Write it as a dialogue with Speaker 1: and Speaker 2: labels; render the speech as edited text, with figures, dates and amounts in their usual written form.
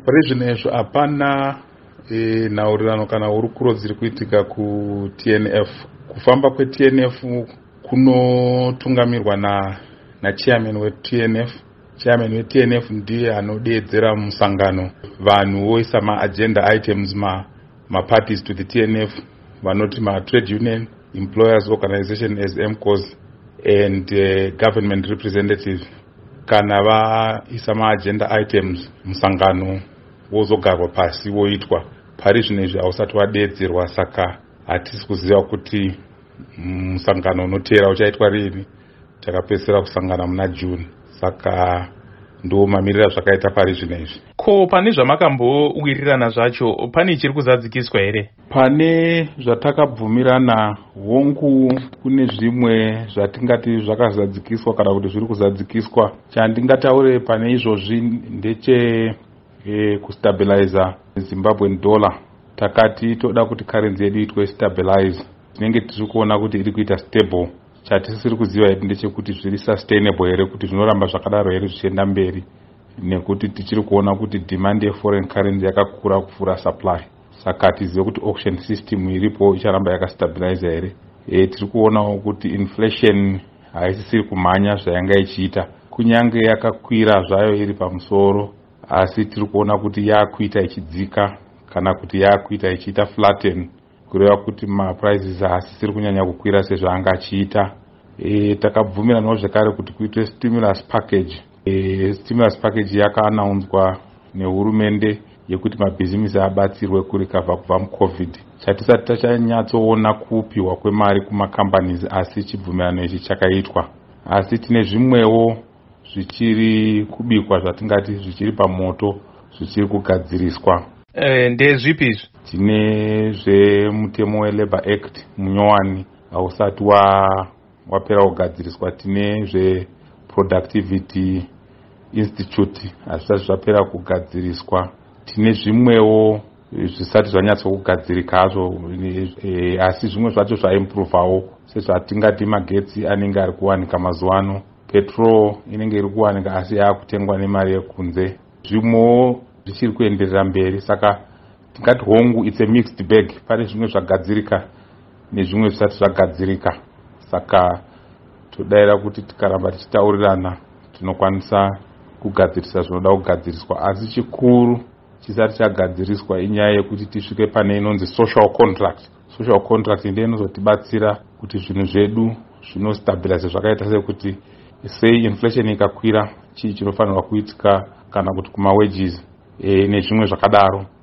Speaker 1: pari zvino izvo hapana nhaurirano kana hurukuro dziri kuitika kuTNF. Kufamba kweTNF kunotungamirwa nachairman weTNF. Chairman weTNF ndiye anodeedzera musangano vanhu voisa maagenda items maparties to the TNF, vanoti trade union, employers organization as MCOs and government representative. Kana vaisa maagenda items musangano wozogarwa pasi woitwa. Pari zvino izvi hausati wadeedzerwa, saka hatisi kuziva kuti musangano unoteera uchaitwa rini. Takapedzisira kusangana muna June, saka ndo mamirira zvakaita pari zvino izvi.
Speaker 2: Ko pane zvamakambowirira zvacho pane chiri kuzadzikiswa here?
Speaker 1: Pane zvatakabvumirana hongu, kune zvimwe zvatingati zvakazadzikiswa kana kuti zviri kuzadzikiswa. Chandingataure pane izvozvi ndeche kustabiliza Zimbabwean dollar. Takati toda kuti currency yedu itwe stabilize. Tinenge tiri kuona kuti iri kuita stable. Chatisiri kuziva hedu ndechekuti zviri sustainable here, kuti zvinoramba zvakadaro here zvichienda mberi, nekuti tichiri kuona kuti demand yeforeign currency yakakura kupfuura supply. Saka tizive kuti auction system iripo icharamba yakastabilize here. Tiri kuonawo kuti inflation haisisiri kumhanya zvayanga ichiita, kunyange yakakwira zvayo iri pamusoro, asi tiri kuona kuti yakuita ichidzika kana kuti yakuita ichiita flatten, kureva kuti maprices haasisiri kunyanya kukwira sezvaanga achiita. Takabvumiranawo zvakare kuti kuitwe stimulus package. Stimulus package yakaanaunswa nehurumende yekuti mabhizimisi abatsirwe kurikavha kubva muCovid. Chatisati tachanyatsoona kupiwa kwemari kumacompanies asi chibvumirano ichi chakaitwa. Asi tine zvimwewo zvichiri kubikwa zvatingati zvichiri pamoto, zvichiri kugadziriswa.
Speaker 2: Ndezvipi izvi?
Speaker 1: Tine zvemutemo weLabour Act munyowani hausati wapera kugadziriswa. Tine zveProductivity Institute hazvisati zvapera kugadziriswa. Tine zvimwewo zvisati zvanyatsokugadzirika hazvo, asi zvimwe zvacho zvaimprovawo, sezvatingati magetsi anenge ari kuwanika mazuva ano, petrol inenge iri kuwanika asi yaakutengwa nemari yekunze. Zvimwewo zvichiri kuenderera mberi, saka tingati hongu it's a mixed bag. Pane zvimwe zvagadzirika nezvimwe zvisati zvagadzirika, saka todaira kuti tikaramba tichitaurirana tinokwanisa kugadzirisa zvinoda kugadziriswa. Asi chikuru chisati chagadziriswa inyaya yekuti tisvike pane inonzi social contract. Social contract ndiyo inozotibatsira kuti zvinhu zvedu zvinostabilize zvakaita sekuti sei inflation ikakwira chii chinofanirwa kuitika, kana kuti kuma wages nezvimwe zvakadaro.